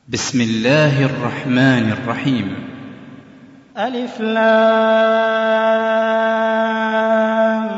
بسم الله الرحمن الرحيم. ألف لام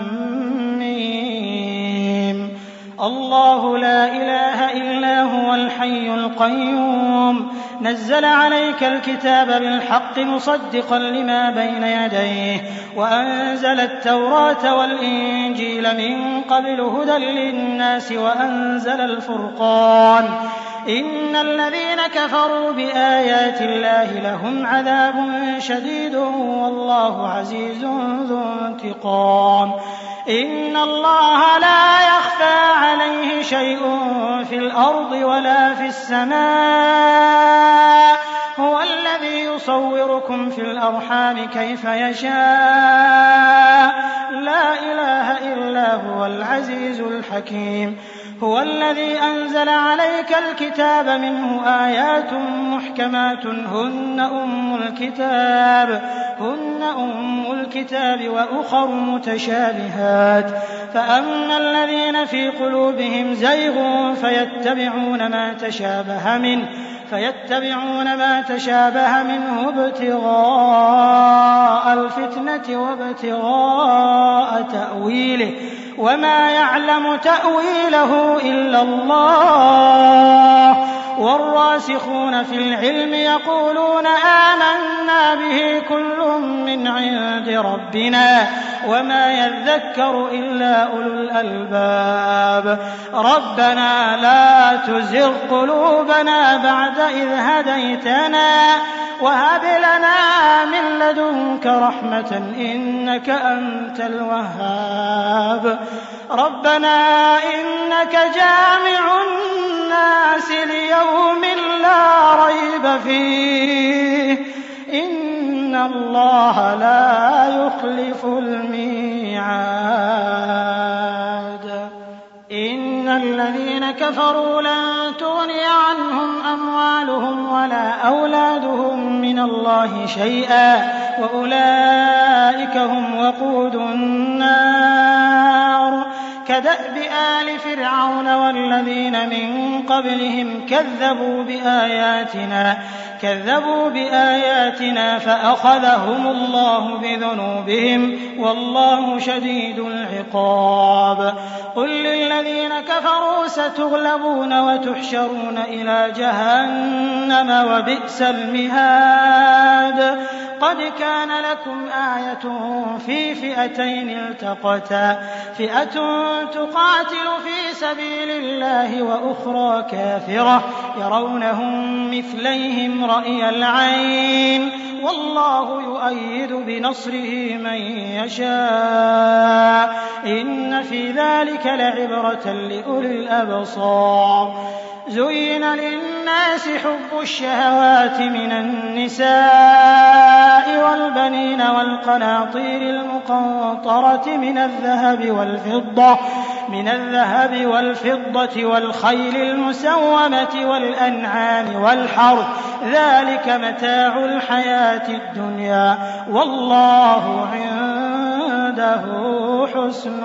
ميم. الله لا إله إلا هو الحي القيوم نزل عليك الكتاب بالحق مصدقا لما بين يديه وأنزل التوراة والإنجيل من قبل هدى للناس وأنزل الفرقان إن الذين كفروا بآيات الله لهم عذاب شديد والله عزيز ذو انتقام. إن الله لا يخفى عليه شيء في الأرض ولا في السماء هو الذي يصوركم في الأرحام كيف يشاء لا إله إلا هو العزيز الحكيم. هو الذي أنزل عليك الكتاب منه آيات محكمات هن أم الكتاب وأخر متشابهات فأما الذين في قلوبهم زيغ فيتبعون ما تشابه منه ابتغاء الفتنة وابتغاء تأويله وما يعلم تأويله إلا الله والراسخون في العلم يقولون آمنا به كل من عند ربنا وما يذكر إلا أولو الألباب. ربنا لا تزغ قلوبنا بعد إذ هديتنا وهب لنا من لدنك رحمة إنك أنت الوهاب. ربنا إنك جامع الناس ليوم لا ريب فيه إن الله لا يخلف الميعاد. إن الذين كفروا لن تغني عنهم أموالهم ولا أولادهم من الله شيئا وأولئك هم وقود النار. كدأب آل فرعون والذين من قبلهم كذبوا بآياتنا فأخذهم الله بذنوبهم والله شديد العقاب. قل للذين كفروا ستغلبون وتحشرون إلى جهنم وبئس المهاد. قد كان لكم آية في فئتين التقتا فئة تقاتل في سبيل الله وأخرى كافرة يرونهم مثليهم رأي العين والله يؤيد بنصره من يشاء إن في ذلك لعبرة لأولي الأبصار. زين للناس حب الشهوات من النساء والبنين والقناطير المقنطرة من الذهب والفضة والخيل المسومة والأنعام والحرث ذلك متاع الحياة الدنيا والله عنده حسن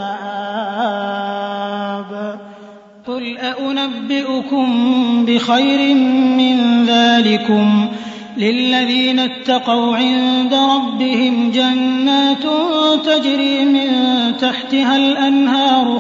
المآب. قل أنبئكم بخير من ذلكم للذين اتقوا عند ربهم جنات تجري من تحتها الأنهار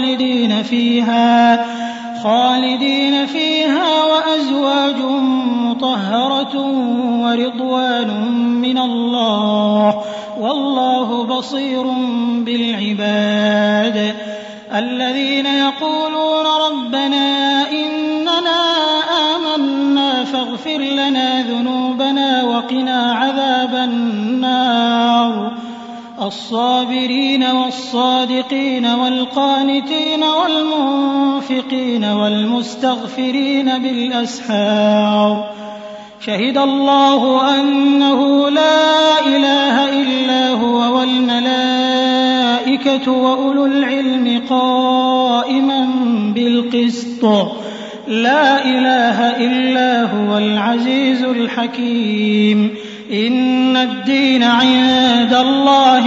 خالدين فيها وأزواج مطهرة ورضوان من الله والله بصير بالعباد. الذين يقولون ربنا إننا آمنا فاغفر لنا ذنوبنا وقنا عذاب النار. الصابرين والصادقين والقانتين والمنفقين والمستغفرين بالأسحار. شهد الله أنه لا إله إلا هو والملائكة وأولو العلم قائما بالقسط لا إله إلا هو العزيز الحكيم. إن الدين عند الله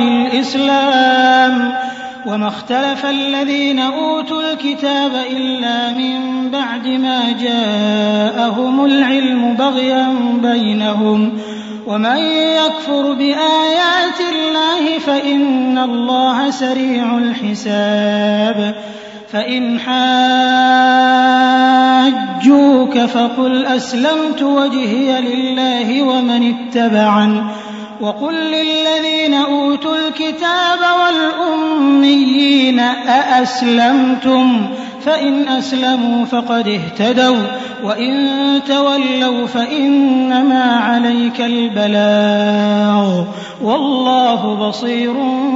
الإسلام وما اختلف الذين أوتوا الكتاب إلا من بعد ما جاءهم العلم بغيا بينهم ومن يكفر بآيات الله فإن الله سريع الحساب فإن حاجوك فقل أسلمت وجهي لله ومن اتبعن وقل للذين أوتوا الكتاب والأميين أأسلمتم فإن أسلموا فقد اهتدوا وإن تولوا فإنما عليك البلاغ والله بصير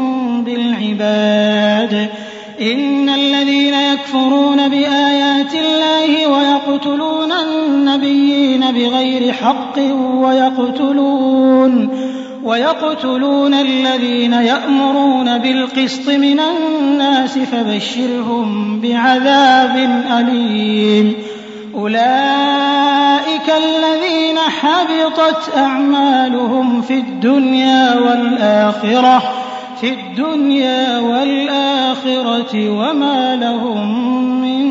بالعباد إن الذين يكفرون بآيات الله ويقتلون النبيين بغير حق ويقتلون الذين يأمرون بالقسط من الناس فبشرهم بعذاب أليم أولئك الذين حبطت أعمالهم في الدنيا والآخرة وما لهم من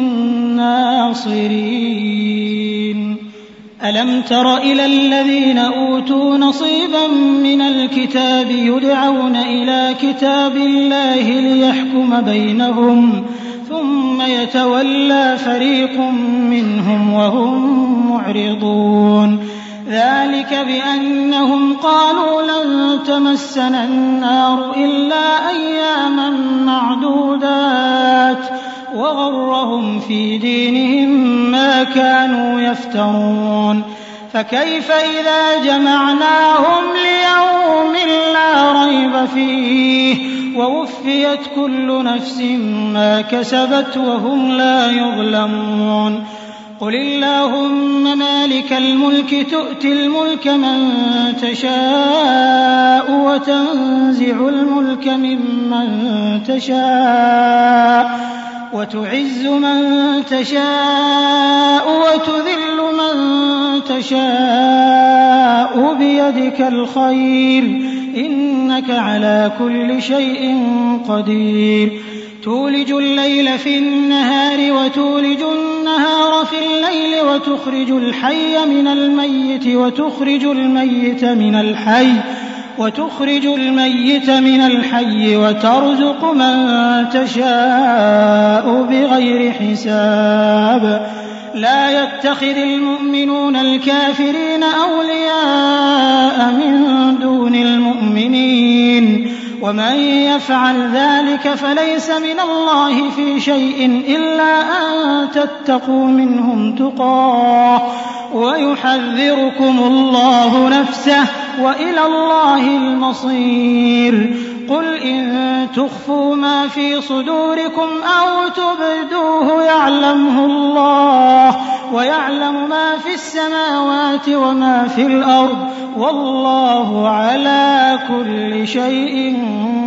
ناصرين ألم تر إلى الذين أوتوا نصيبا من الكتاب يدعون إلى كتاب الله ليحكم بينهم ثم يتولى فريق منهم وهم معرضون ذلك بأنهم قالوا لن تمسنا النار إلا أياما معدودات وغرهم في دينهم ما كانوا يفترون فكيف إذا جمعناهم ليوم لا ريب فيه ووفيت كل نفس ما كسبت وهم لا يظلمون قل اللهم مالك الملك تؤتي الملك من تشاء وتنزع الملك ممن تشاء وتعز من تشاء وتذل من تشاء بيدك الخير إنك على كل شيء قدير تولج الليل في النهار وتولج النهار في الليل وتخرج الحي من الميت وتخرج الميت من الحي وترزق من تشاء بغير حساب لا يتخذ المؤمنون الكافرين أولياء من دون المؤمنين ومن يفعل ذلك فليس من الله في شيء إلا أن تتقوا منهم تقاه ويحذركم الله نفسه وإلى الله المصير قل إن تخفوا ما في صدوركم أو تبدوه يعلمه الله ويعلم ما في السماوات وما في الأرض والله على كل شيء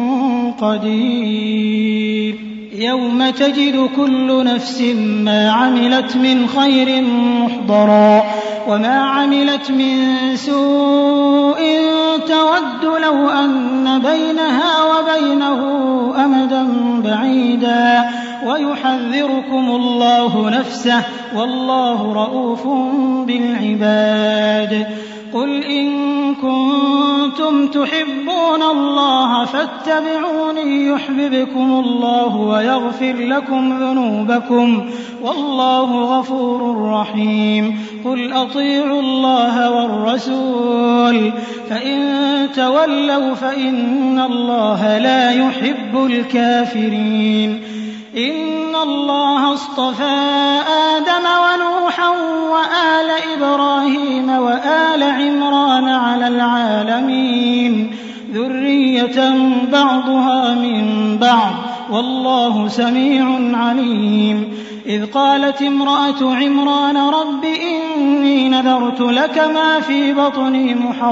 قدير يوم تجد كل نفس ما عملت من خير محضرا وما عملت من سوء تود لو أن بينها وبينه أمدا بعيدا ويحذركم الله نفسه والله رؤوف بالعباد قل إن كنتم تحبون الله فاتبعوني يحببكم الله ويغفر لكم ذنوبكم والله غفور رحيم قل أطيعوا الله والرسول فإن تولوا فإن الله لا يحب الكافرين إن الله اصطفى آدم ونوحا وآل إبراهيم وآل عمران على العالمين ذرية بعضها من بعض والله سميع عليم إذ قالت امرأة عمران رب إني نذرت لك ما في بطني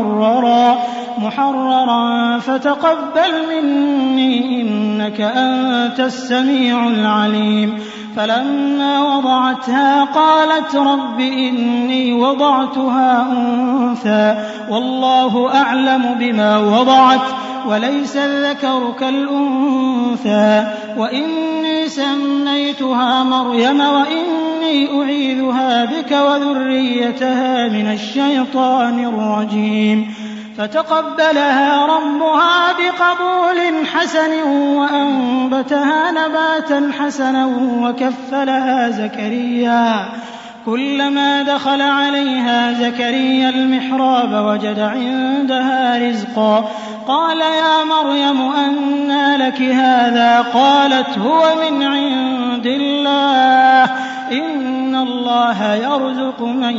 محررا فتقبل مني إنك أنت السميع العليم فلما وضعتها قالت رب إني وضعتها أنثى والله أعلم بما وضعت وليس الذكر كالأنثى وإني سميتها مريم وإني إني أعيذها بك وذريتها من الشيطان الرجيم فتقبلها ربها بقبول حسن وأنبتها نباتا حسنا وكفلها زكريا كلما دخل عليها زكريا المحراب وجد عندها رزقا قال يا مريم أنى لك هذا قالت هو من عند الله إن الله يرزق من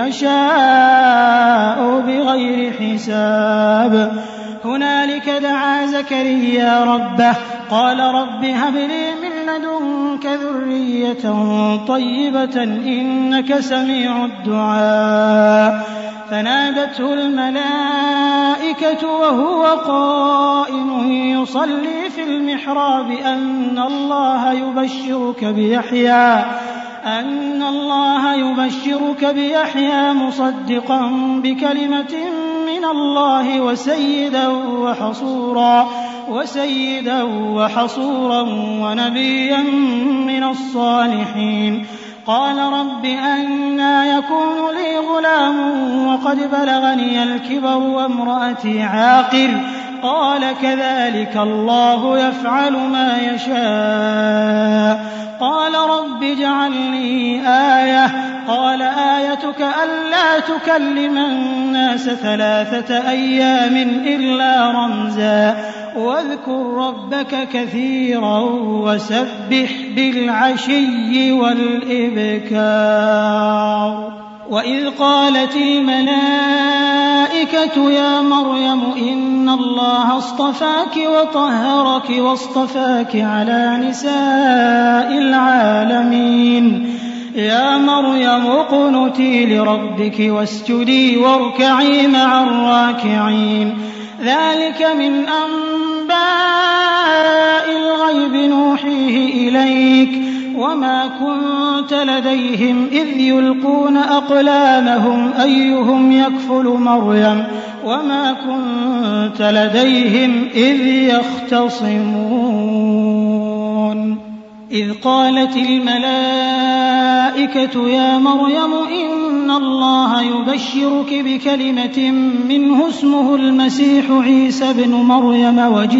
يشاء بغير حساب هنالك دعا زكريا ربه قال رب هب لي من لدنك ذرية طيبة إنك سميع الدعاء فنادته الملائكة وهو قائم يصلي في المحراب أن الله يبشرك بيحيى مصدقا بكلمة من الله وسيدا وحصورا ونبيا من الصالحين قال رب أنى يكون لي غلام وقد بلغني الكبر وامرأتي عاقر قال كذلك الله يفعل ما يشاء قال رب اجعل لي آية قال آيتك ألا تكلم الناس 3 أيام إلا رمزا واذكر ربك كثيرا وسبح بالعشي والإبكار وإذ قالت الملائكة يا مريم إن الله اصطفاك وطهرك واصطفاك على نساء العالمين يا مريم اقنتي لربك واسجدي واركعي مع الراكعين ذلك من أنباء الغيب نوحيه إليك وما كنت لديهم إذ يلقون أقلامهم أيهم يكفل مريم وما كنت لديهم إذ يختصمون إذ قالت الملائكة يا مريم إن الله يبشرك بكلمة منه اسمه المسيح عيسى بن مريم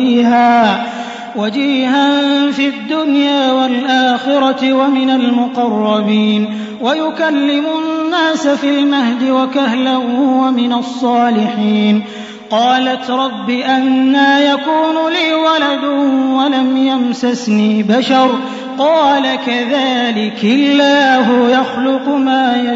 وجيها في الدنيا والآخرة ومن المقربين ويكلم الناس في المهد وكهلا ومن الصالحين قالت رب أنى يكون لي ولد ولم يمسسني بشر قال كذلك الله يخلق ما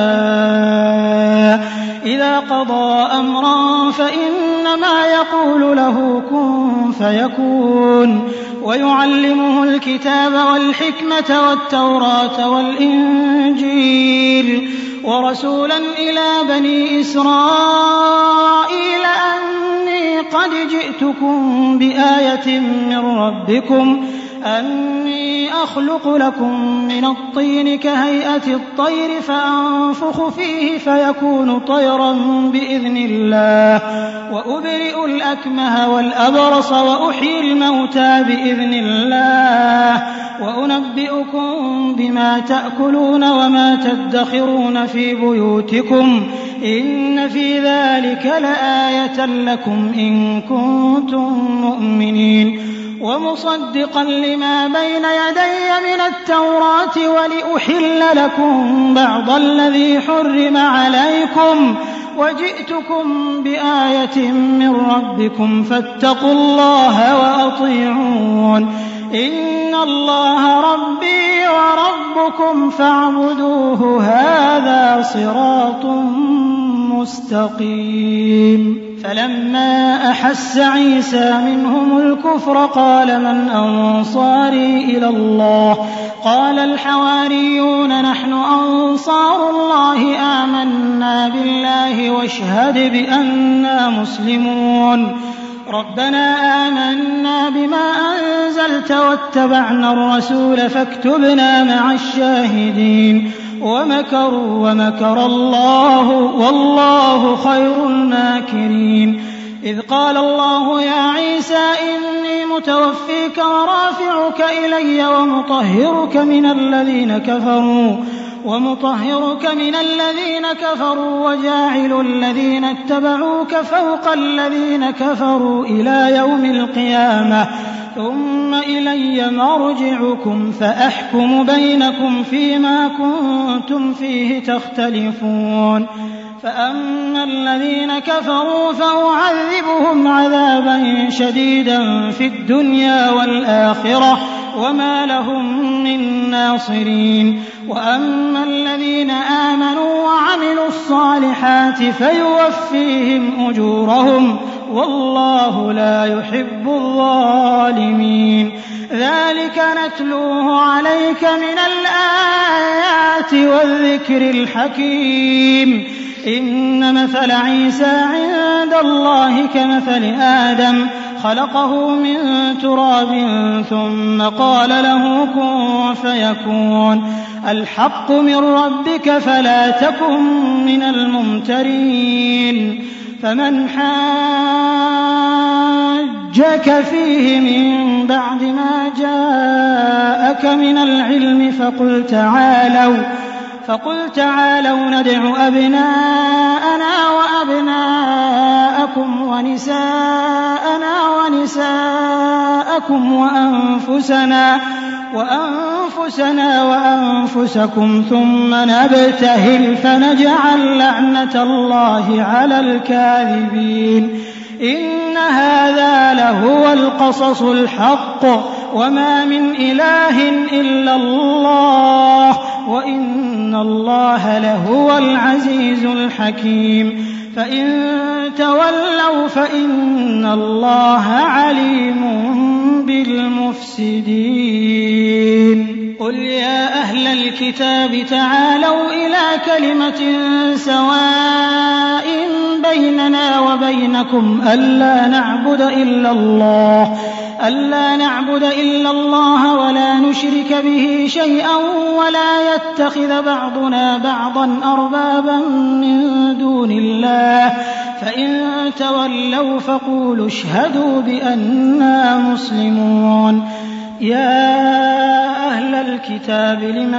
يشاء إذا قضى أمرا فإنما يقول له كن فيكون ويعلمه الكتاب والحكمة والتوراة والإنجيل ورسولا إلى بني إسرائيل أني قد جئتكم بآية من ربكم أني أخلق لكم من الطين كهيئة الطير فأنفخ فيه فيكون طيرا بإذن الله وأبرئ الأكمه والأبرص وأحيي الموتى بإذن الله وأنبئكم بما تأكلون وما تدخرون في بيوتكم إن في ذلك لآية لكم إن كنتم مؤمنين ومصدقا لما بين يدي من التوراة ولأحل لكم بعض الذي حرم عليكم وجئتكم بآية من ربكم فاتقوا الله وأطيعون إن الله ربي وربكم فاعبدوه هذا صراط مستقيم فلما أحس عيسى منهم الكفر قال من أنصاري إلى الله قال الحواريون نحن أنصار الله آمنا بالله واشهد بأننا مسلمون ربنا آمنا بما أنزلت واتبعنا الرسول فاكتبنا مع الشاهدين ومكروا ومكر الله والله خير الماكرين إذ قال الله يا عيسى إني متوفيك ورافعك إلي ومطهرك من الذين كفروا وجاعل الذين اتبعوك فوق الذين كفروا إلى يوم القيامة ثم إلي مرجعكم فأحكم بينكم فيما كنتم فيه تختلفون فأما الذين كفروا فأعذبهم عذابا شديدا في الدنيا والآخرة وما لهم من ناصرين وأما الذين آمنوا وعملوا الصالحات فيوفيهم أجورهم والله لا يحب الظالمين ذلك نتلوه عليك من الآيات والذكر الحكيم إن مثل عيسى عند الله كمثل آدم خلقه من تراب ثم قال له كن فيكون الحق من ربك فلا تكن من الممترين فمن حاجك فيه من بعد ما جاءك من العلم فقل تعالوا ندع أبناءنا وأبناءكم ونساءنا ونساءكم وأنفسنا وأنفسكم ثم نبتهل فنجعل لعنة الله على الكاذبين إن هذا لهو القصص الحق وما من إله إلا الله وإن الله لهو العزيز الحكيم فإن تولوا فإن الله عليم بالمفسدين قل يا أهل الكتاب تعالوا إلى كلمة سواء بيننا وبينكم ألا نعبد إلا الله ولا نشرك به شيئا ولا يتخذ بعضنا بعضا أربابا من دون الله فإن تولوا فقولوا اشهدوا بأننا مسلمون يا أهل الكتاب لم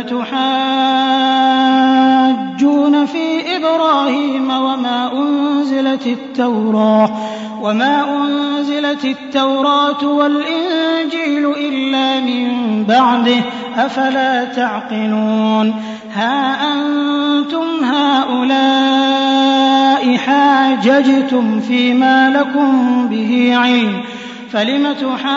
تحاجون في إبراهيم وما أنزلت التوراة والإنجيل إلا من بعده أفلا تعقلون ها أنتم هؤلاء حاججتم فيما لكم به علم فلم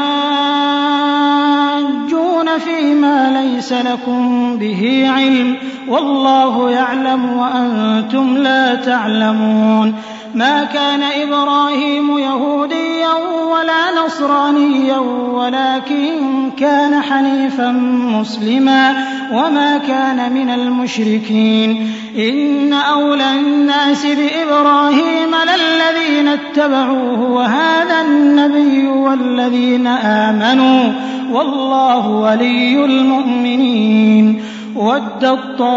تحاجون فيما ليس لكم به علم والله يعلم وأنتم لا تعلمون ما كان إبراهيم يهوديا ولا نصرانيا ولكن كان حنيفا مسلما وما كان من المشركين إن أولى الناس بإبراهيم للذين اتبعوه وهذا النبي والذين آمنوا والله ولي المؤمنين ودت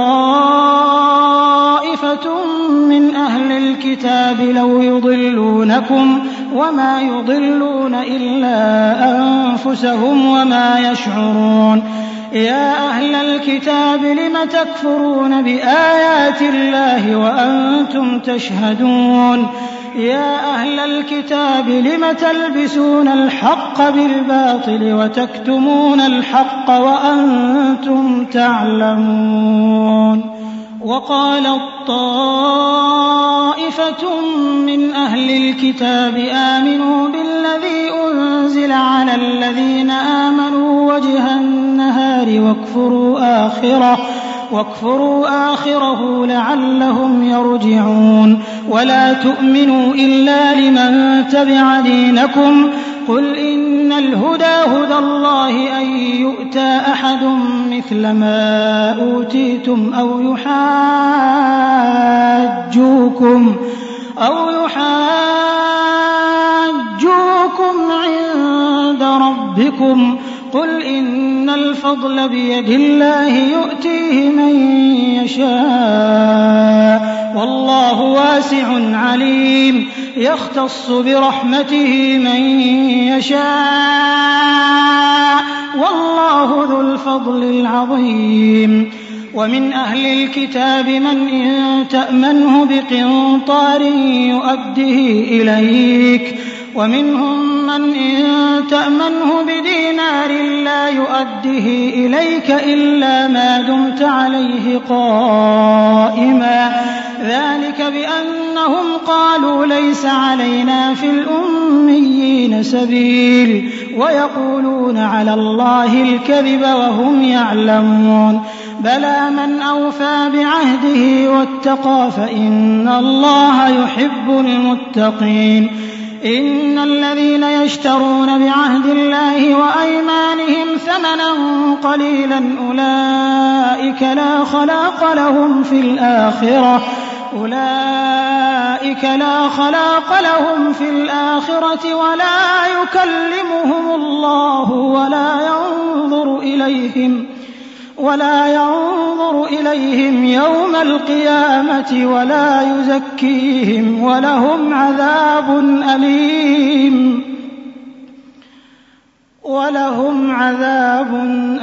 طائفة من أهل الكتاب لو يضلونكم وما يضلون إلا أنفسهم وما يشعرون يا أهل الكتاب لم تكفرون بآيات الله وأنتم تشهدون يا أهل الكتاب لم تلبسون الحق بالباطل وتكتمون الحق وأنتم تعلمون وقالت طائفة من أهل الكتاب آمنوا بالذي أنزل على الذين آمنوا وجه النهار واكفروا آخره لعلهم يرجعون ولا تؤمنوا إلا لمن تبع دينكم قل إن الهدى هدى الله أن يؤتى أحد مثل ما أوتيتم أو يحاجوكم عند ربكم قل إن الفضل بيد الله يؤتيه من يشاء والله واسع واسع عليم يختص برحمته من يشاء والله ذو الفضل العظيم. ومن أهل الكتاب من إن تأمنه بقنطار يؤده إليك ومنهم من إن تأمنه بدينار لا يؤده إليك إلا ما دمت عليه قائما ذلك بأنهم قالوا ليس علينا في الأميين سبيل ويقولون على الله الكذب وهم يعلمون بلى من أوفى بعهده واتقى فإن الله يحب المتقين. إن الذين يشترون بعهد الله وأيمانهم ثمنا قليلا أولئك لا خلاق لهم في الآخرة ولا يكلمهم الله ولا ينظر إليهم يوم القيامة ولا يزكيهم ولهم عذاب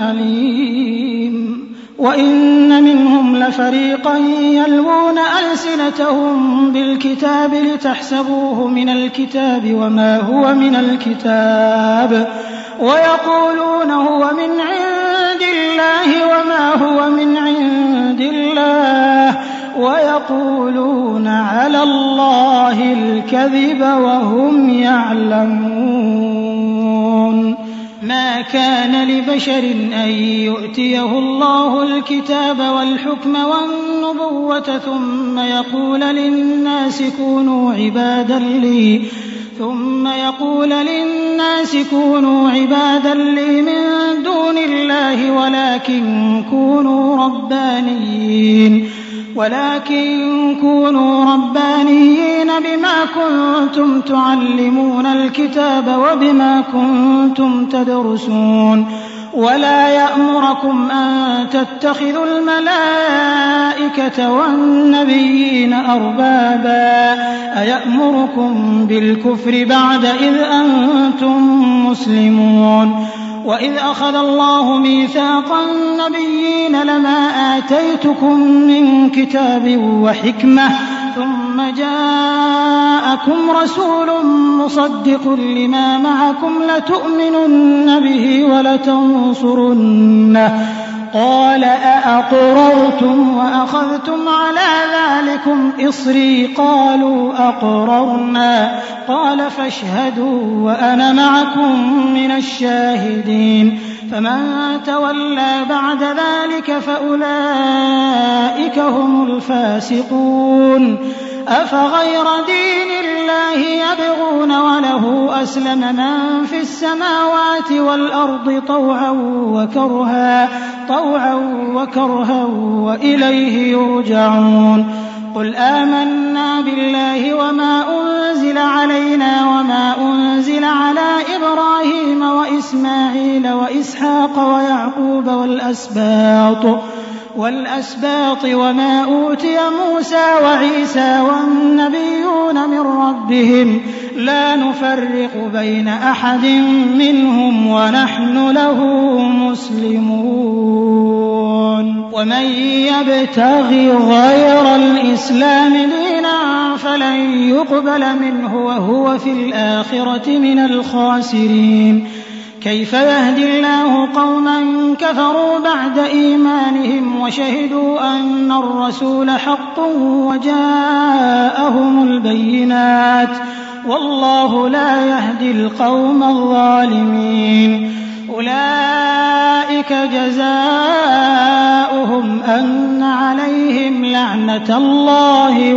أليم. وإن منهم لفريقا يلوون ألسنتهم بالكتاب لتحسبوه من الكتاب وما هو من الكتاب ويقولون هو من عند الله وما هو من عند الله ويقولون على الله الكذب وهم يعلمون. ما كان لبشر أن يؤتيه الله الكتاب والحكم والنبوة ثم يقول للناس كونوا عبادا لي من دون الله ولكن كونوا ربانيين بما كنتم تعلمون الكتاب وبما كنتم تدرسون ولا يأمركم أن تتخذوا الملائكة والنبيين أربابا أيأمركم بالكفر بعد إذ أنتم مسلمون. وإذ أخذ الله ميثاق النبيين لما آتيتكم من كتاب وحكمة ثم جاءكم رسول مصدق لما معكم لتؤمنن به ولتنصرنه قال أأقررتم وأخذتم على ذلكم إصري قالوا أقررنا قال فاشهدوا وأنا معكم من الشاهدين. فمن تولى بعد ذلك فأولئك هم الفاسقون. أفغير دين الله يبغون وله أسلم من في السماوات والأرض طوعا وكرها وإليه يرجعون. قل آمنا بالله وما أنزل علينا وما أنزل على إبراهيم وإسماعيل وإسحاق ويعقوب والأسباط وما أوتي موسى وعيسى والنبيون من ربهم لا نفرق بين أحد منهم ونحن له مسلمون. ومن يبتغي غير الإسلام دينا فلن يقبل منه وهو في الآخرة من الخاسرين. كيف يهدي الله قوما كفروا بعد إيمانهم وشهدوا أن الرسول حق وجاءهم البينات والله لا يهدي القوم الظالمين. أولئك جزاؤهم أن عليهم لعنة الله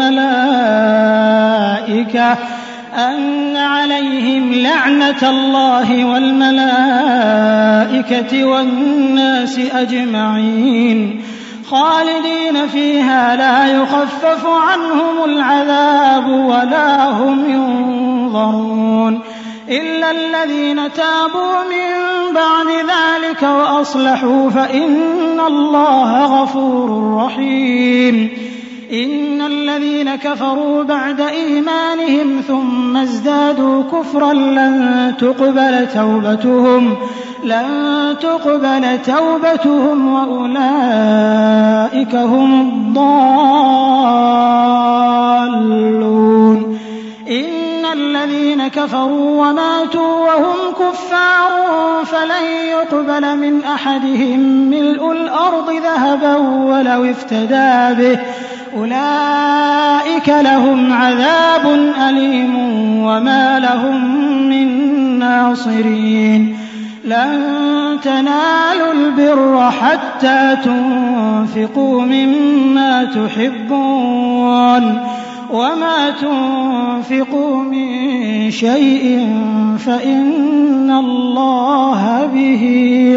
والملائكة والناس أجمعين خالدين فيها لا يخفف عنهم العذاب ولا هم ينظرون إلا الذين تابوا من بعد ذلك وأصلحوا فإن الله غفور رحيم. إن الذين كفروا بعد إيمانهم ثم ازدادوا كفرا لن تقبل توبتهم وأولئك هم الضالون. إن الذين كفروا وماتوا وهم كفار فلن يقبل من أحدهم ملء الأرض ذهبا ولو افتدى به أولئك لهم عذاب أليم وما لهم من ناصرين. لن تنالوا البر حتى تنفقوا مما تحبون وما تنفقوا من شيء فإن الله به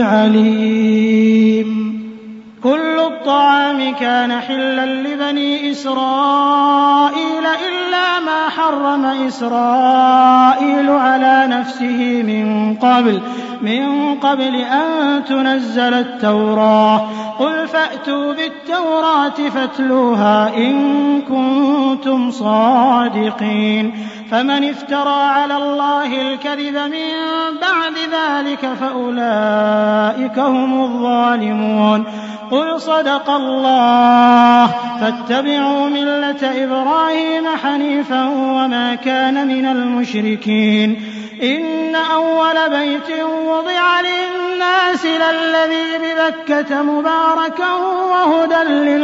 عليم. كل الطعام كان حلا لبني إسرائيل إلا ما حرم إسرائيل على نفسه من قبل أن تنزل التوراة. قل فأتوا بالتوراة فاتلوها إن كنتم صادقين. فمن افترى على الله الكذب من بعد ذلك فأولئك هم الظالمون. قل صدق الله فاتبعوا ملة إبراهيم حنيفا وما كان من المشركين. إن أول بيت وضع للناس للذي ببكة مباركا وهدى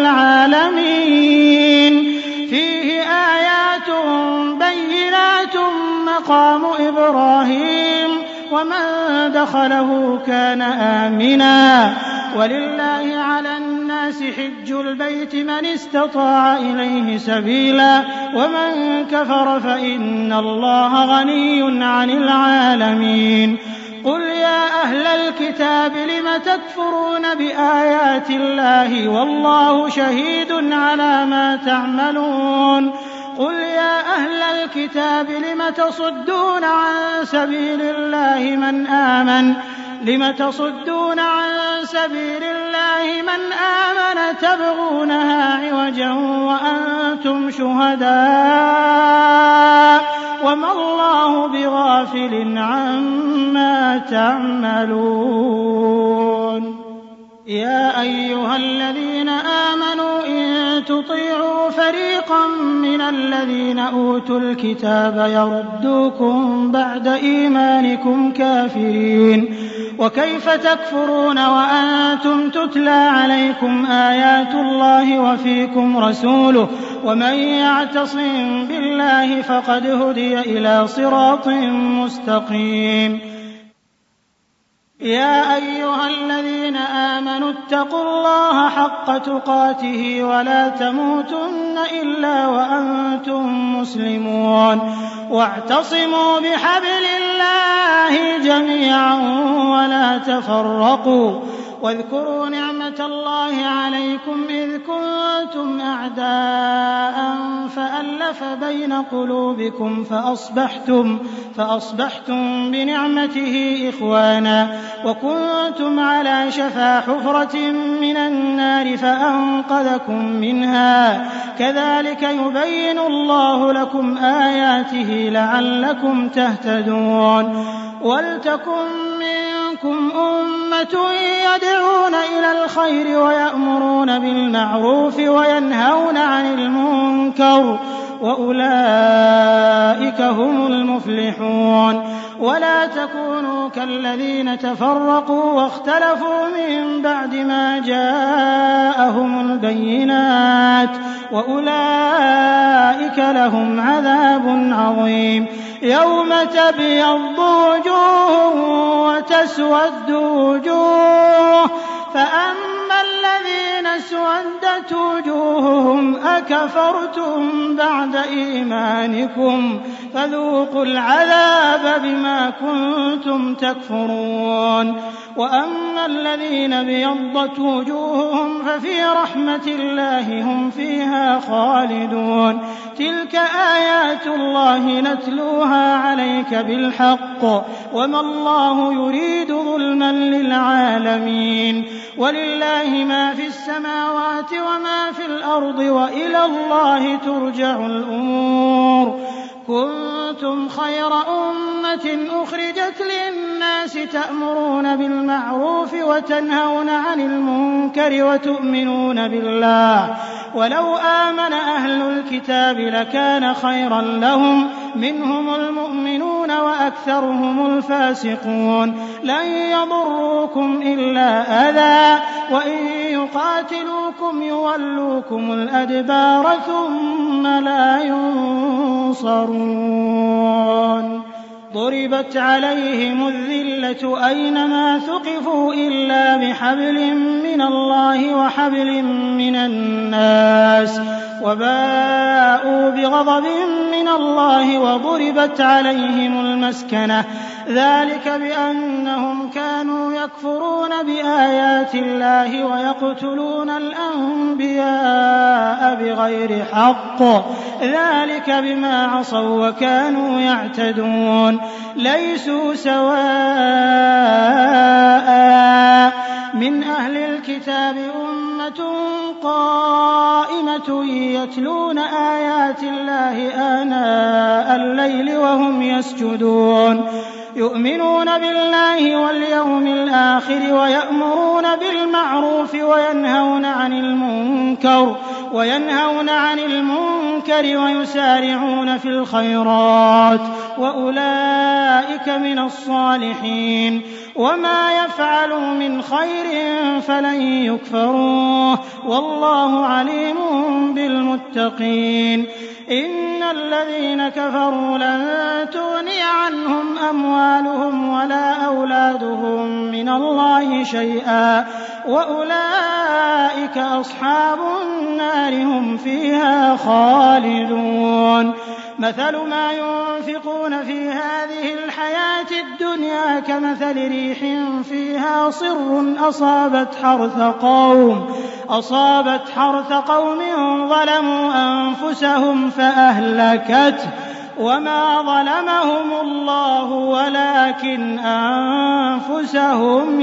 للعالمين. فيه آيات بينات مقام إبراهيم ومن دخله كان آمنا. ولله على الناس حج البيت من استطاع إليه سبيلا ومن كفر فإن الله غني عن العالمين. قل يا أهل الكتاب لم تكفرون بآيات الله والله شهيد على ما تعملون. قل يا أهل الكتاب لم تصدون عن سبيل الله من آمن تبغونها عوجا وأنتم شهداء وما الله بغافل عما تعملون. يا أيها الذين آمنوا إن تطيعوا فريقا من الذين أوتوا الكتاب يردوكم بعد إيمانكم كافرين. وكيف تكفرون وأنتم تتلى عليكم آيات الله وفيكم رسوله ومن يعتصم بالله فقد هدي إلى صراط مستقيم. يا أيها الذين آمنوا اتقوا الله حق تقاته ولا تموتن إلا وأنتم مسلمون. واعتصموا بحبل الله جميعا ولا تفرقوا. واذكروا نعمة الله عليكم إذ كنتم أعداء فألف بين قلوبكم فأصبحتم بنعمته إخوانا وكنتم على شفا حفرة من النار فأنقذكم منها. كذلك يبين الله لكم آياته لعلكم تهتدون. ولتكن منكم أمة يدعون إلى الخير ويأمرون بالمعروف وينهون عن المنكر وأولئك هم المفلحون. ولا تكونوا كالذين تفرقوا واختلفوا من بعد ما جاءهم البينات وأولئك لهم عذاب عظيم. يوم تبيض وجوه وتسود وجوه فأما الذين اسودت وجوههم أكفرتم بعد إيمانكم فذوقوا العذاب بما كنتم تكفرون. وأما الذين بيضت وجوههم ففي رحمة الله هم فيها خالدون. تلك آيات الله نتلوها عليك بالحق وما الله يريد ظلما للعالمين. وَلِلَّهِ مَا فِي السَّمَاوَاتِ وَمَا فِي الْأَرْضِ وَإِلَى اللَّهِ تُرْجَعُ الْأُمُورُ كُنتُمْ خَيْرَ أُمَّةٍ أُخْرِجَتْ لِلنَّاسِ تَأْمُرُونَ بِالْمَعْرُوفِ وَتَنْهَوْنَ عَنِ الْمُنكَرِ وَتُؤْمِنُونَ بِاللَّهِ وَلَوْ آمَنَ أَهْلُ الْكِتَابِ لَكَانَ خَيْرًا لَّهُم مِّنْهُمُ الْمُؤْمِنُونَ وَأَكْثَرُهُمُ الْفَاسِقُونَ لَن يَضُرُّوكُمْ إِلَّا أَذًى وَإِن يُقَاتِلُوكُمْ يُوَلُّوكُمُ الْأَدْبَارَ ثُمَّ لَا يُنصَرُونَ ضُرِبَتْ عَلَيْهِمُ الذِّلَّةُ أَيْنَمَا ثُقِفُوا إِلَّا بِحَبْلٍ مِّنَ اللَّهِ وَحَبْلٍ مِّنَ النَّاسِ وَبَاءُوا بِغَضَبٍ مِّنَ اللَّهِ وَضُرِبَتْ عَلَيْهِمُ الْمَسْكَنَةُ ذَٰلِكَ بِأَنَّهُمْ كَانُوا يَكْفُرُونَ بِآيَاتِ اللَّهِ وَيَقْتُلُونَ الْأَنبِيَاءَ بِغَيْرِ حَقٍّ ذَٰلِكَ بِمَا عَصَوا وَكَانُوا يَعْتَدُونَ لَيْسُوا سَوَاءً مِّنْ أَهْلِ الْكِتَابِ أُمَّةٌ قَائِمَةٌ يَتْلُونَ آيَاتِ اللَّهِ آنَاءَ اللَّيْلِ وَهُمْ يَسْجُدُونَ يُؤْمِنُونَ بِاللَّهِ وَالْيَوْمِ الْآخِرِ وَيَأْمُرُونَ بِالْمَعْرُوفِ وَيَنْهَوْنَ عَنِ الْمُنكَرِ وَيُسَارِعُونَ فِي الْخَيْرَاتِ وَأُولَٰئِكَ مِنَ الصَّالِحِينَ وَمَا يَفْعَلُوا مِنْ خَيْرٍ فَلَن يُكْفَرُوهُ وَاللَّهُ عَلِيمٌ بِالْمُتَّقِينَ إِنَّ الَّذِينَ كَفَرُوا لَن تُغْنِيَ عَنْهُمْ أَمْوَالُهُمْ وَلَا أَوْلَادُهُم مِّنَ اللَّهِ شَيْئًا وَأُولَٰئِكَ أَصْحَابُ النَّارِ هُمْ فِيهَا خَالِدُونَ مَثَلُ مَا يُنفِقُونَ في هَٰذِهِ الْحَيَاةِ الدُّنْيَا كَمَثَلِ رِيحٍ فِيهَا صِرٌّ أَصَابَتْ حَرْثَ قَوْمٍ ظَلَمُوا أَنفُسَهُمْ فَأَهْلَكَتْهُ وَمَا ظَلَمَهُمُ اللَّهُ وَلَٰكِنْ أَنفُسَهُمْ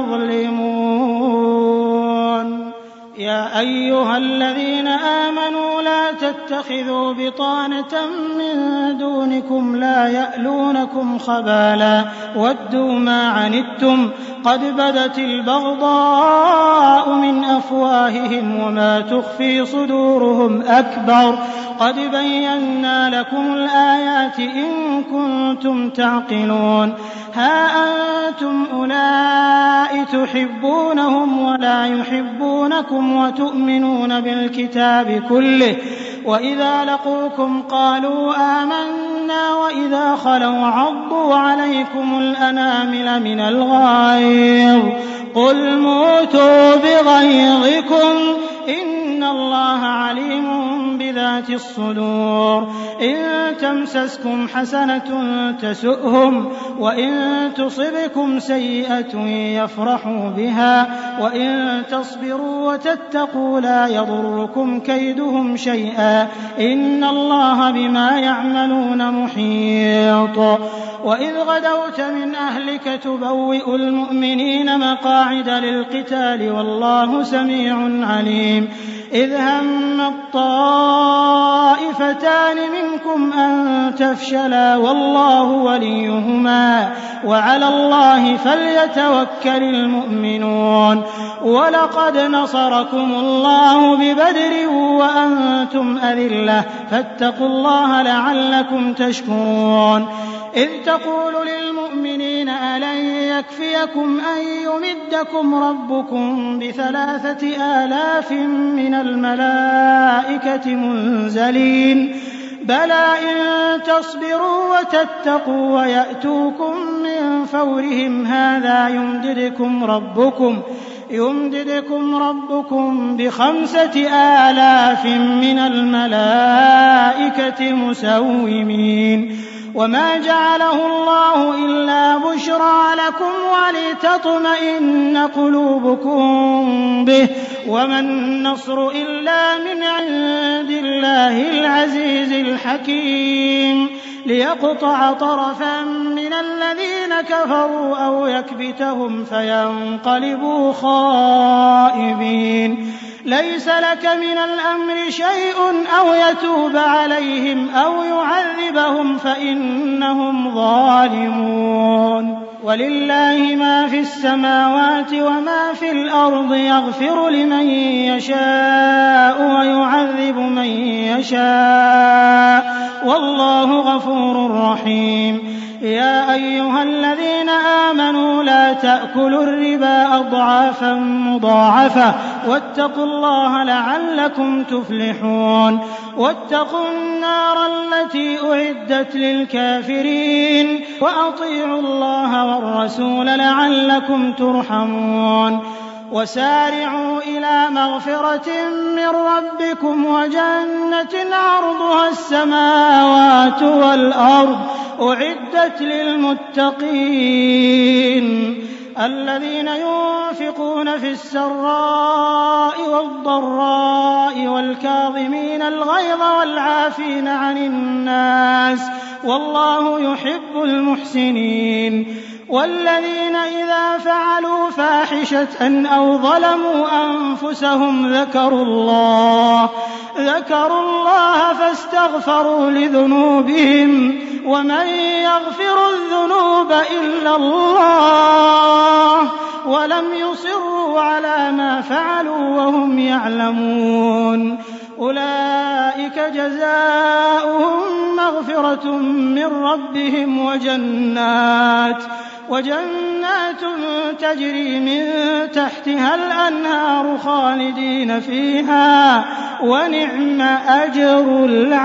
يَظْلِمُونَ يَا أَيُّهَا الَّذِينَ آمَنُوا لَا تَتَّخِذُوا بِطَانَةً مِّن دُونِكُمْ لَا يَأْلُونَكُمْ خَبَالًا وَدُّوا مَا عَنِتُّمْ قَدْ بَدَتِ الْبَغْضَاءُ مِنْ أَفْوَاهِهِمْ وَمَا تُخْفِي صُدُورُهُمْ أَكْبَرُ قَدْ بَيَّنَّا لَكُمُ الْآيَاتِ إِن كُنتُمْ تَعْقِلُونَ هَا أَنتُمْ أُولَاءِ تُحِبُّونَهُمْ وَلَا يُحِبُّونَكُمْ وَتُؤْمِنُونَ بِالْكِتَابِ كُلِّهِ وَإِذَا لَقُوكُمْ قَالُوا آمَنَّا وَإِذَا خَلَوْا عَضُّوا عَلَيْكُمُ الْأَنَامِلَ مِنَ الْغَيْظِ قُلْ مُوتُوا بِغَيْظِكُمْ إِنَّ اللَّهَ عَلِيمٌ بِذَاتِ الصُّدُورِ إِن تَمْسَسْكُمْ حَسَنَةٌ تَسُؤْهُمْ وَإِن تُصِبْكُمْ سَيِّئَةٌ يَفْرَحُوا بِهَا وَإِن تَصْبِرُوا وَتَتَّقُوا لَا يَضُرُّكُمْ كَيْدُهُمْ شَيْئًا إِنَّ اللَّهَ بِمَا يَعْمَلُونَ مُحِيطٌ وَإِذْ غَدَوْتَ مِنْ أَهْلِكَ تُبَوِّئُ الْمُؤْمِنِينَ مَقَاعِدَ لِلْقِتَالِ وَاللَّهُ سَمِيعٌ عَلِيمٌ إِذْ هَمَّ الطَّائِفَتَانِ مِنكُمْ أَن تَفْشَلَا وَاللَّهُ وَلِيُّهُمَا وَعَلَى اللَّهِ فَلْيَتَوَكَّلِ الْمُؤْمِنُونَ وَلَقَدْ نَصَرَكُمُ اللَّهُ بِبَدْرٍ وَأَنتُمْ أَذِلَّةٌ فَاتَّقُوا اللَّهَ لَعَلَّكُمْ تَشْكُرُونَ إِذْ تَقُولُ لِلْمُؤْمِنِينَ أَلَن يَكْفِيَكُمْ أَن يُمِدَّكُمْ رَبُّكُم ب3,000 مِّنَ الْمَلَائِكَةِ مُنزَلِينَ بَلَىٰ إِن تصبروا وتتقوا ويأتوكم من فورهم هذا يمددكم ربكم ب5,000 من الملائكة مسومين وما جعله الله إلا بشرى لكم ولتطمئن قلوبكم به وما النصر إلا من عند الله العزيز الحكيم ليقطع طرفا من الذين كفروا أو يكبتهم فينقلبوا خائبين ليس لك من الأمر شيء أو يتوب عليهم أو يعذبهم فإنهم ظالمون ولله ما في السماوات وما في الأرض يغفر لمن يشاء ويعذب من يشاء والله غفور رحيم يا أيها الذين آمنوا لا تأكلوا الربا أضعافا مضاعفة واتقوا الله لعلكم تفلحون واتقوا النار التي أعدت للكافرين وأطيعوا الله والرسول لعلكم ترحمون وسارعوا إلى مغفرة من ربكم وجنة عرضها السماوات والأرض أعدت للمتقين الذين ينفقون في السراء والضراء والكاظمين الغيظ والعافين عن الناس والله يحب المحسنين والذين إذا فعلوا فاحشة أو ظلموا أنفسهم ذكروا الله فاستغفروا لذنوبهم ومن يغفر الذنوب إلا الله ولم يصروا على ما فعلوا وهم يعلمون أولئك جزاؤهم مغفرة من ربهم وجنات تجري من تحتها الأنهار خالدين فيها ونعم أجر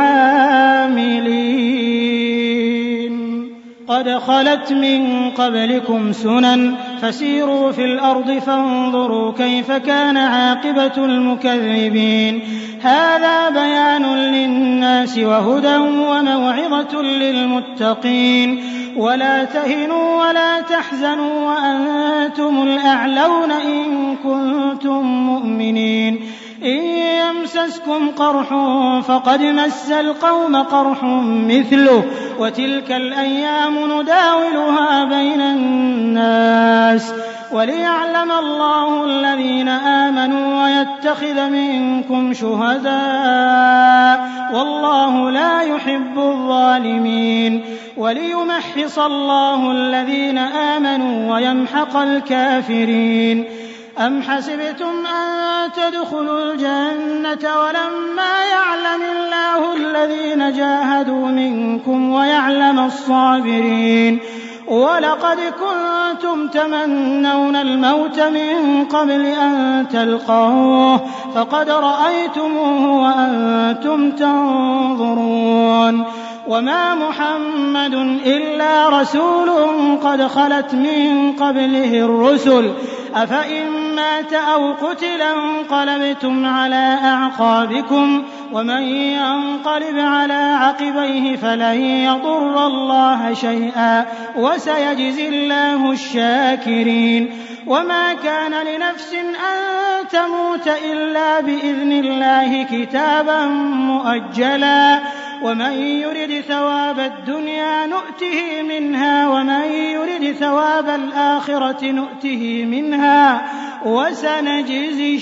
العاملين قد خلت من قبلكم سنن فسيروا في الأرض فانظروا كيف كان عاقبة المكذبين هذا بيان للناس وهدى وموعظة للمتقين ولا تهنوا ولا تحزنوا وأنتم الأعلون إن كنتم مؤمنين إن يمسسكم قرح فقد مس القوم قرح مثله وتلك الأيام نداولها بين الناس وليعلم الله الذين آمنوا ويتخذ منكم شهداء والله لا يحب الظالمين وليمحص الله الذين آمنوا ويمحق الكافرين أم حسبتم أن تدخلوا الجنة ولما يعلم الله الذين جاهدوا منكم ويعلم الصابرين ولقد كنتم تمنون الموت من قبل أن تلقوه فقد رأيتموه وأنتم تنظرون وما محمد إلا رسول قد خلت من قبله الرسل أفإن مات أو قتل انقلبتم على أعقابكم ومن ينقلب على عقبيه فلن يضر الله شيئا وسيجزي الله الشاكرين وما كان لنفس أن تموت إلا بإذن الله كتابا مؤجلا ومن يرد ثواب الدنيا نؤته منها ومن يرد ثواب الآخرة نؤته منها وسنجزي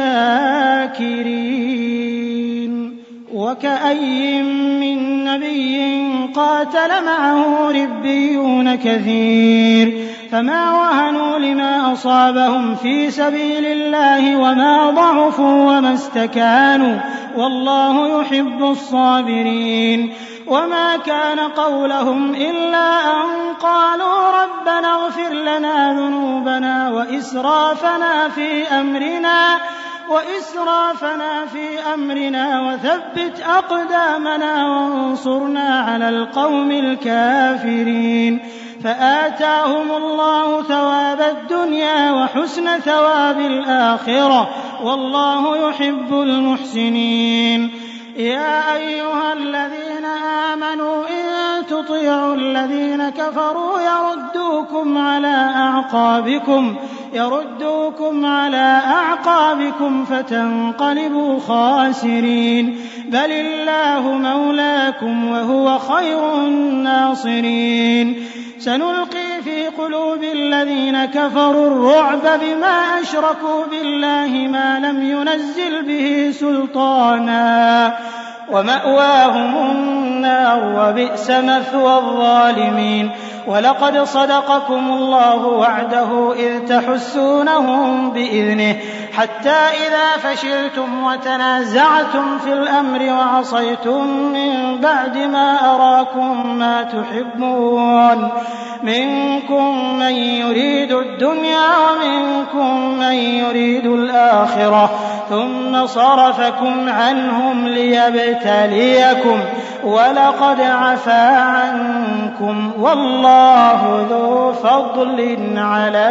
الشاكرين وكأي من نبي قاتل معه ربيون كثير فما وهنوا لما أصابهم في سبيل الله وما ضعفوا وما استكانوا والله يحب الصابرين وما كان قولهم إلا أن قالوا ربنا اغفر لنا ذنوبنا وإسرافنا في أمرنا وثبت أقدامنا وانصرنا على القوم الكافرين فآتاهم الله ثواب الدنيا وحسن ثواب الآخرة والله يحب المحسنين يا أيها الذين آمنوا إن تطيعوا الذين كفروا يردوكم على أعقابكم يردوكم على أعقابكم فتنقلبوا خاسرين بل الله مولاكم وهو خير الناصرين سنلقي في قلوب الذين كفروا الرعب بما أشركوا بالله ما لم ينزل به سلطانا ومأواهم النار وبئس مثوى الظالمين ولقد صدقكم الله وعده إذ تحسونهم بإذنه حتى إذا فشلتم وتنازعتم في الأمر وعصيتم من بعد ما أراكم ما تحبون منكم من يريد الدنيا ومنكم من يريد الآخرة ثم صرفكم عنهم ليبتليكم ولقد عفا عنكم والله ذو فضل على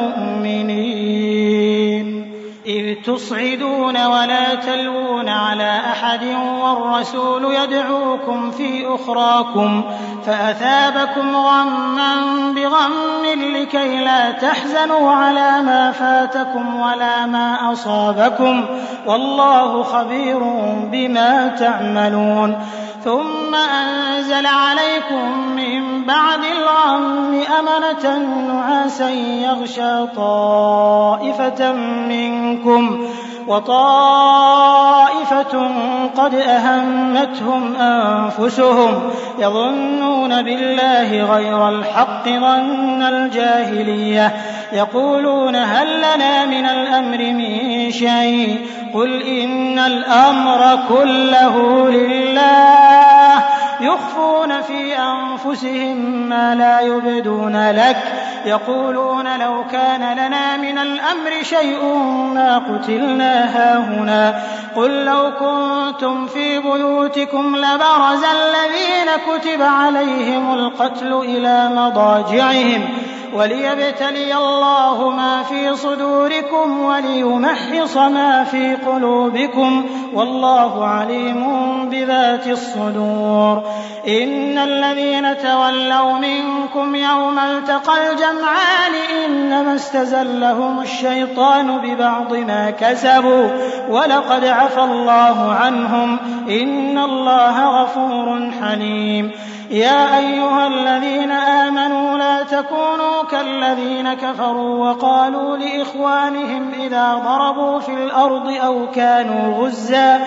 المؤمنين إذ تصعدون ولا تلوون على أحد والرسول يدعوكم في أخراكم فأثابكم غما بغم لكي لا تحزنوا على ما فاتكم ولا ما أصابكم والله خبير بما تعملون ثم أنزل عليكم من بعد الغم أمنة نعاسا يغشى طائفة منكم وطائفة قد أهمتهم أنفسهم يظنون بالله غير الحق ظن الجاهلية يقولون هل لنا من الأمر من شيء قل إن الأمر كله لله يخفون في أنفسهم ما لا يبدون لك يقولون لو كان لنا من الأمر شيء ما قتلنا هاهنا قل لو كنتم في بيوتكم لبرز الذين كتب عليهم القتل إلى مضاجعهم وليبتلي الله ما في صدوركم وليمحص ما في قلوبكم والله عليم بذات الصدور إن الذين تولوا منكم يوم التقى الجمعان إنما استزلهم الشيطان ببعض ما كسبوا ولقد عفى الله عنهم إن الله غفور حليم يا أيها الذين آمنوا لا تكونوا كالذين كفروا وقالوا لإخوانهم إذا ضربوا في الأرض أو كانوا غزا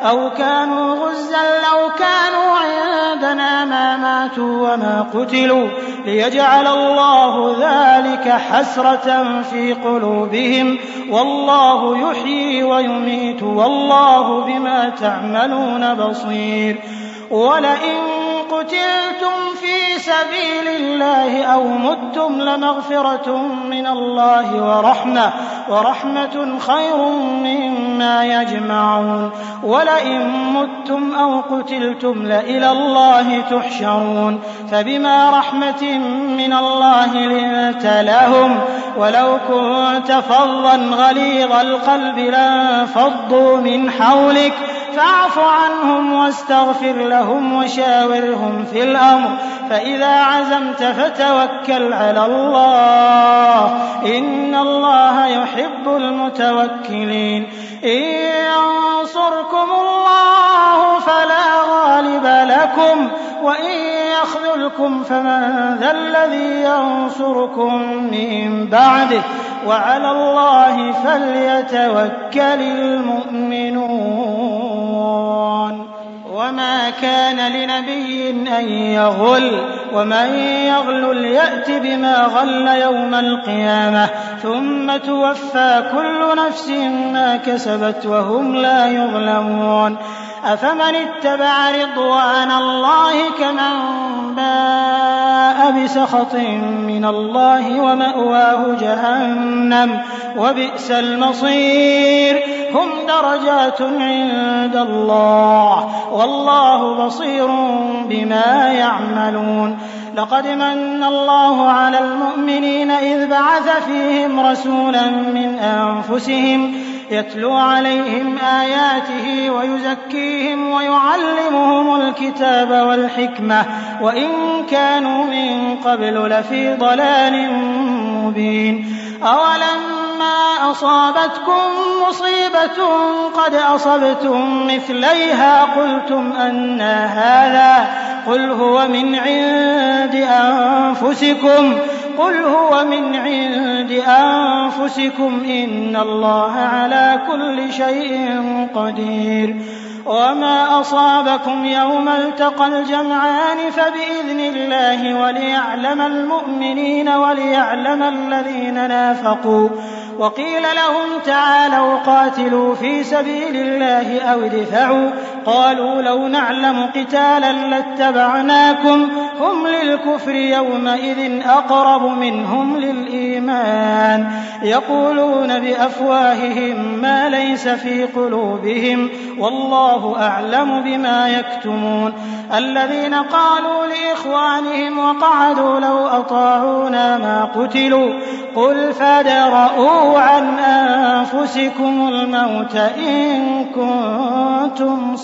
لو كانوا عندنا ما ماتوا وما قتلوا ليجعل الله ذلك حسرة في قلوبهم والله يحيي ويميت والله بما تعملون بصير ولئن قتلتم في سبيل الله أو متم لمغفرة من الله ورحمة خير مما يجمعون ولئن متم أو قتلتم لإلى الله تحشرون فبما رحمة من الله لنت لهم ولو كنت فظا غليظ القلب لانفضوا من حولك فاعف عنهم واستغفر لهم وشاورهم في الأمر فإذا عزمت فتوكل على الله إن الله يحب المتوكلين إن ينصركم الله فلا غالب لكم وإن يخذلكم فمن ذا الذي ينصركم من بعده وعلى الله فليتوكل المؤمنون وما كان لنبي أن يغل ومن يغل يأت بما غل يوم القيامة ثم توفى كل نفس ما كسبت وهم لا يظلمون أفمن اتبع رضوان الله كمن باء بسخط من الله ومأواه جهنم وبئس المصير هم درجات عند الله والله بصير بما يعملون لقد من الله على المؤمنين إذ بعث فيهم رسولا من أنفسهم يتلو عليهم آياته ويزكيهم ويعلمهم الكتاب والحكمة وإن كانوا من قبل لفي ضلال مبين أولما أصابتكم مصيبة قد أصبتم مثليها قلتم أنى هذا قل هو من عند أنفسكم إن الله على كل شيء قدير وما أصابكم يوم التقى الجمعان فبإذن الله وليعلم المؤمنين وليعلم الذين نافقوا وقيل لهم تعالوا قاتلوا في سبيل الله أو ادفعوا قالوا لو نعلم قتالا لاتبعناكم هم للكفر يومئذ أقرب منهم للإيمان يقولون بأفواههم ما ليس في قلوبهم والله أعلم بما يكتمون الذين قالوا لإخوانهم وقعدوا لو أطاعونا ما قتلوا قل فادرءوا عن أنفسكم الموت إن كنتم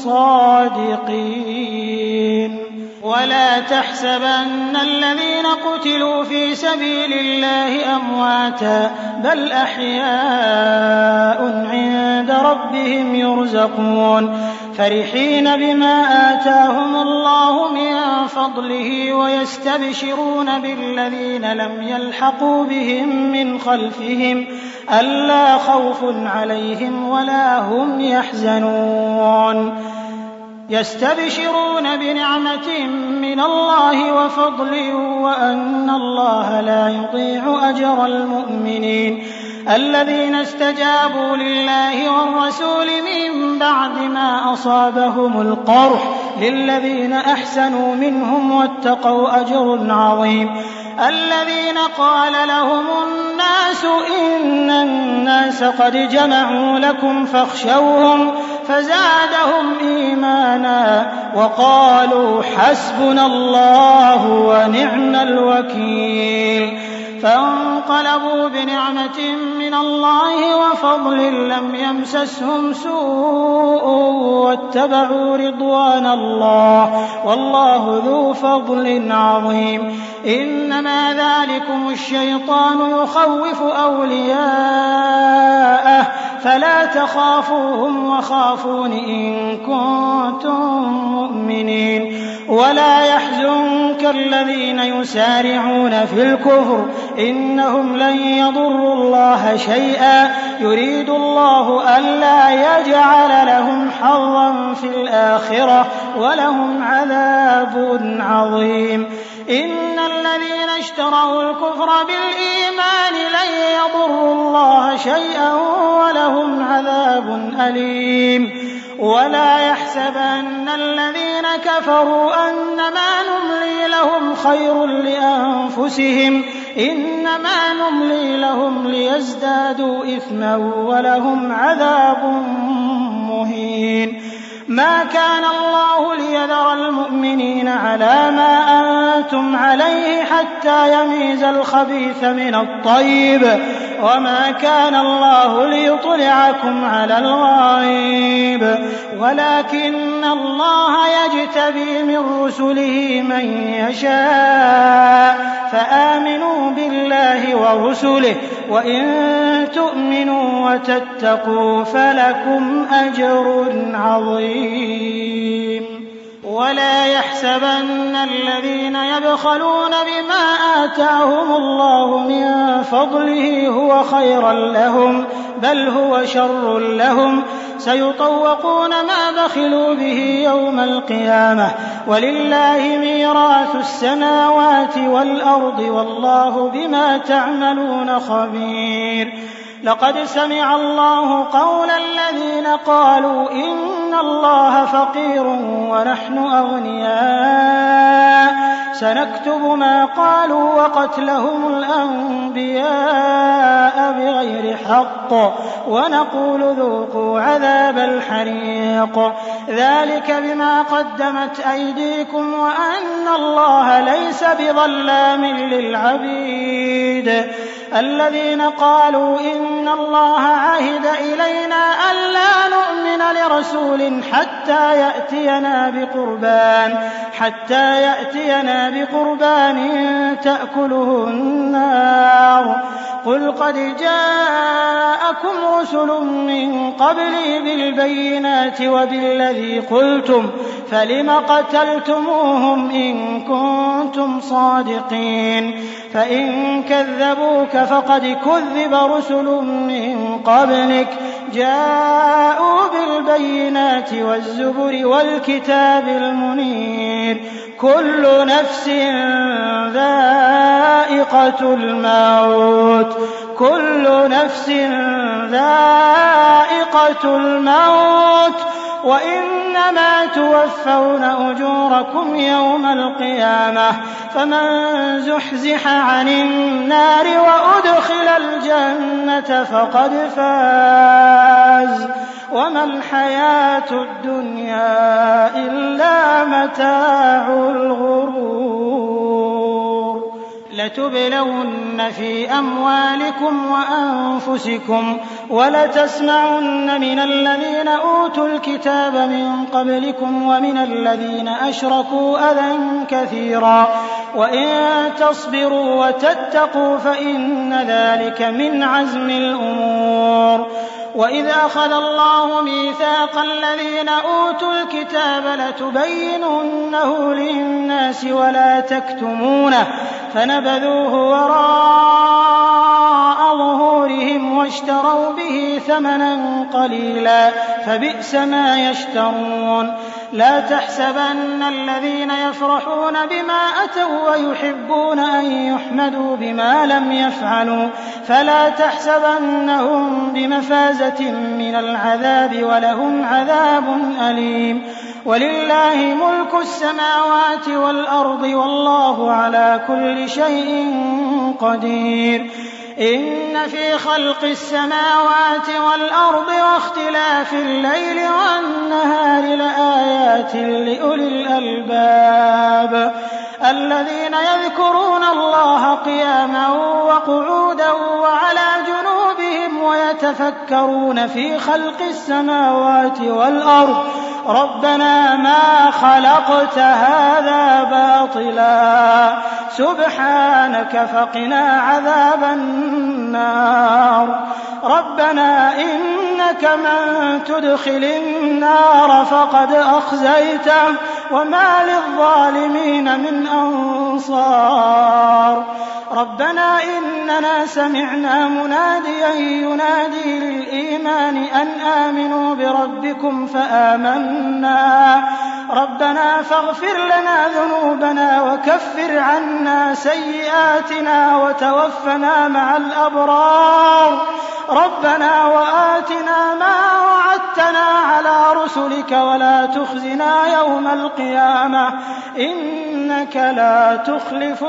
صادقين ولا تحسبن الذين قتلوا في سبيل الله أمواتا بل أحياء عند ربهم يرزقون فرحين بما آتاهم الله من فضله ويستبشرون بالذين لم يلحقوا بهم من خلفهم ألا خوف عليهم ولا هم يحزنون يستبشرون بنعمة من الله وفضل وأن الله لا يضيع أجر المؤمنين الذين استجابوا لله والرسول من بعد ما أصابهم القرح للذين أحسنوا منهم واتقوا أجر عظيم الذين قال لهم الناس إن الناس قد جمعوا لكم فاخشوهم فزادهم إيمانا وقالوا حسبنا الله ونعم الوكيل فانقلبوا بنعمة من الله وفضل لم يمسسهم سوء واتبعوا رضوان الله والله ذو فضل عظيم إنما ذلكم الشيطان يخوف أولياءه فلا تخافوهم وخافون إن كنتم مؤمنين ولا يحزنك الذين يسارعون في الكفر إنهم لن يضروا الله شيئا يريد الله ألا يجعل لهم حظا في الآخرة ولهم عذاب عظيم إن الذين اشتروا الكفر بالإيمان لن يضروا الله شيئا ولهم عذاب أليم ولا يحسبن الذين كفروا أنما نملي لهم خير لأنفسهم إنما نملي لهم ليزدادوا إثما ولهم عذاب مهين ما كان الله ليذر المؤمنين على ما أنتم عليه حتى يميز الخبيث من الطيب وما كان الله ليطلعكم على الغيب ولكن الله يجتبي من رسله من يشاء فآمنوا بالله ورسله وإن تؤمنوا وتتقوا فلكم أجر عظيم ولا يحسبن الذين يبخلون بما آتاهم الله من فضله هو خيرا لهم بل هو شر لهم سيطوقون ما بخلوا به يوم القيامة ولله ميراث السماوات والأرض والله بما تعملون خبير لقد سمع الله قول الذين قالوا إن الله فقير ونحن أغنياء سنكتب ما قالوا وقتلهم الأنبياء بغير حق ونقول ذوقوا عذاب الحريق ذلك بما قدمت أيديكم وأن الله ليس بظلام للعبيد الذين قالوا إن الله عهد إلينا ألا نؤمن لرسول حتى يأتينا بقربان تأكله النار قُلْ قَدْ جَاءَكُمْ رُسُلٌ مِّن قَبْلِي بِالْبَيِّنَاتِ وَبِالَّذِي قُلْتُمْ فَلِمَ قَتَلْتُمُوهُمْ إِن كُنتُمْ صَادِقِينَ فَإِن كَذَّبُوكَ فَقَدْ كُذِّبَ رُسُلٌ مِّن قَبْلِكَ جَاءُوا بِالْبَيِّنَاتِ وَالزُّبُرِ وَالْكِتَابِ الْمُنِيرِ كُلُّ نَفْسٍ ذَائِقَةُ الْمَوْتِ وَإِنَّمَا تُوَفَّوْنَ أُجُورَكُمْ يَوْمَ الْقِيَامَةِ فَمَن زُحْزِحَ عَنِ النَّارِ وَأُدْخِلَ الْجَنَّةَ فَقَدْ فَازَ وَمَا الْحَيَاةُ الدُّنْيَا إِلَّا مَتَاعُ الْغُرُورِ لَتُبْلَوُنَّ فِي أَمْوَالِكُمْ وَأَنفُسِكُمْ وَلَتَسْمَعُنَّ مِنَ الَّذِينَ أُوتُوا الْكِتَابَ مِن قَبْلِكُمْ وَمِنَ الَّذِينَ أَشْرَكُوا أَذًى كَثِيرًا وَإِن تَصْبِرُوا وَتَتَّقُوا فَإِنَّ ذَلِكَ مِنْ عَزْمِ الْأُمُورِ وَإِذْ أَخَذَ اللَّهُ مِيثَاقَ الَّذِينَ أُوتُوا الْكِتَابَ لَتُبَيِّنُنَّهُ لِلنَّاسِ وَلَا تَكْتُمُونَهُ فَنَبَذُوهُ وَرَاءَ ظُهُورِهِمْ وَاشْتَرَوْا بِهِ ثَمَنًا قَلِيلًا فَبِئْسَ مَا يَشْتَرُونَ لَا تَحْسَبَنَّ الَّذِينَ يَفْرَحُونَ بِمَا أَتَوا وَّيُحِبُّونَ أَن يُحْمَدُوا بِمَا لَمْ يَفْعَلُوا فَلَا تَحْسَبَنَّهُم بِمَفَازَةٍ مِّنَ الْعَذَابِ وَلَهُمْ عَذَابٌ أَلِيمٌ وَلِلَّهِ مُلْكُ السَّمَاوَاتِ وَالْأَرْضِ وَاللَّهُ عَلَىٰ كُلِّ شَيْءٍ قَدِيرٌ إِنَّ فِي خَلْقِ السَّمَاوَاتِ وَالْأَرْضِ وَاخْتِلَافِ اللَّيْلِ وَالنَّهَارِ لَآيَاتٍ لِّأُولِي الْأَلْبَابِ الَّذِينَ يَذْكُرُونَ اللَّهَ قِيَامًا وَقُعُودًا وَعَلَىٰ جُنُوبِهِمْ وَيَتَفَكَّرُونَ فِي خَلْقِ السَّمَاوَاتِ وَالْأَرْضِ رَبَّنَا مَا خَلَقْتَ هَٰذَا بَاطِلًا سُبْحَانَكَ فَقِنَا عَذَابَ النَّارِ رَبَّنَا إِنَّكَ مَن تُدْخِلِ النَّارَ فَقَدْ أَخْزَيْتَهُ وَمَا لِلظَّالِمِينَ مِنْ أَنصَارٍ رَبَّنَا إِنَّنَا سَمِعْنَا مُنَادِيًا يُنَادِي لِلْإِيمَانِ أَنْ آمِنُوا بِرَبِّكُمْ فَآمَنَّا رَبَّنَا فَاغْفِرْ لَنَا ذُنُوبَنَا وَكَفِّرْ عَنَّا سَيِّئَاتِنَا وَتَوَفَّنَا مَعَ الْأَبْرَارِ رَبَّنَا وَآتِنَا مَا وَعَدتَّنَا عَلَىٰ رُسُلِكَ وَلَا تُخْزِنَا يَوْمَ الْقِيَامَةِ إِنَّكَ لَا تُخْلِفُ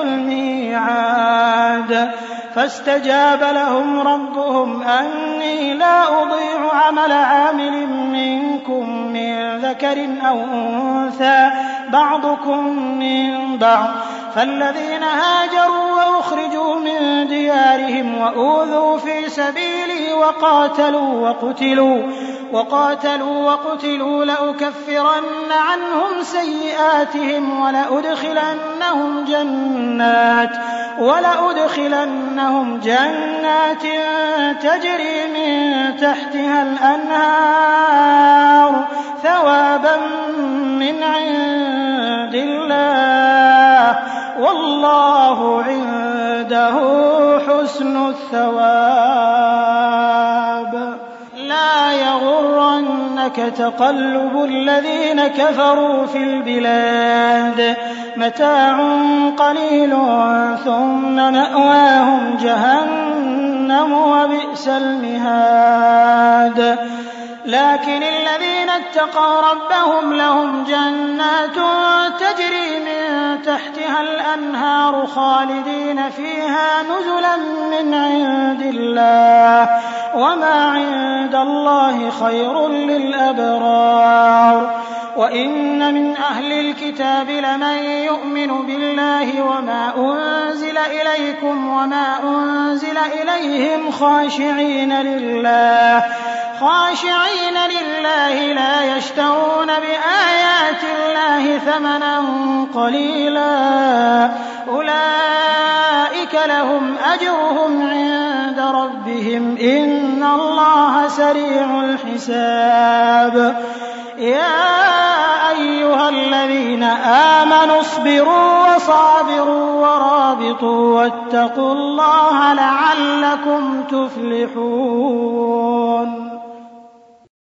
الْمِيعَادَ فَاسْتَجَابَ لَهُمْ رَبُّهُمْ أَنِّي لَا أُضِيعُ عَمَلَ عَامِلٍ مِّنكُم مِّن ذَكَرٍ أَوْ أُنثَىٰ بَعْضُكُم مِّن بَعْضٍ فالذين هاجروا وأخرجوا من ديارهم وأوذوا في سبيلي وقاتلوا وقتلوا لأكفرن عنهم سيئاتهم ولأدخلنهم جنات تجري من تحتها الأنهار ثوابا من عند الله والله عنده حسن الثواب لا يغرنك تقلب الذين كفروا في البلاد متاع قليل ثم مأواهم جهنم وبئس المهاد لكن الذين اتقوا ربهم لهم جنات تجري من تحتها الأنهار خالدين فيها نزلا من عند الله وما عند الله خير للأبرار وإن من أهل الكتاب لمن يؤمن بالله وما أنزل إليكم وما أنزل إليهم خاشعين لله لا يشترون بآيات الله ثمنا قليلا أولئك لهم أجرهم عند ربهم إن الله سريع الحساب يا أيها الذين آمنوا اصبروا وصابروا ورابطوا واتقوا الله لعلكم تفلحون